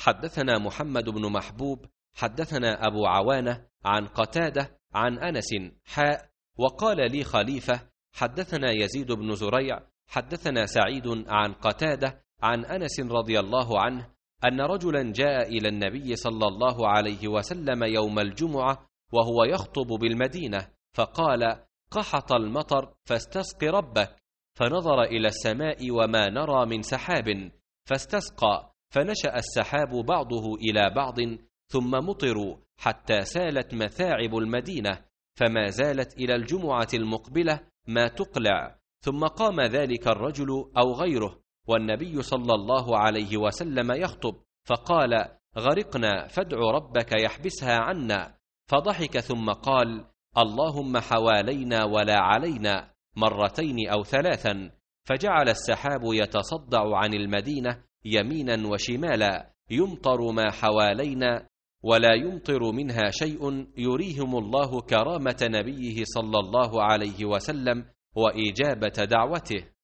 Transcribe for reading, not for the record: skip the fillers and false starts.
حدثنا محمد بن محبوب حدثنا أبو عوانة عن قتادة عن أنس وقال لي خليفة حدثنا يزيد بن زريع حدثنا سعيد عن قتادة عن أنس رضي الله عنه أن رجلا جاء إلى النبي صلى الله عليه وسلم يوم الجمعة وهو يخطب بالمدينة فقال: قحط المطر فاستسق ربك. فنظر إلى السماء وما نرى من سحاب فاستسقى، فنشأ السحاب بعضه إلى بعض ثم مطروا حتى سالت مثاعب المدينة، فما زالت إلى الجمعة المقبلة ما تقلع. ثم قام ذلك الرجل أو غيره والنبي صلى الله عليه وسلم يخطب فقال: غرقنا فادع ربك يحبسها عنا. فضحك ثم قال: اللهم حوالينا ولا علينا، مرتين أو ثلاثا. فجعل السحاب يتصدع عن المدينة يمينا وشمالا، يمطر ما حوالينا ولا يمطر منها شيء، يريهم الله كرامة نبيه صلى الله عليه وسلم وإجابة دعوته.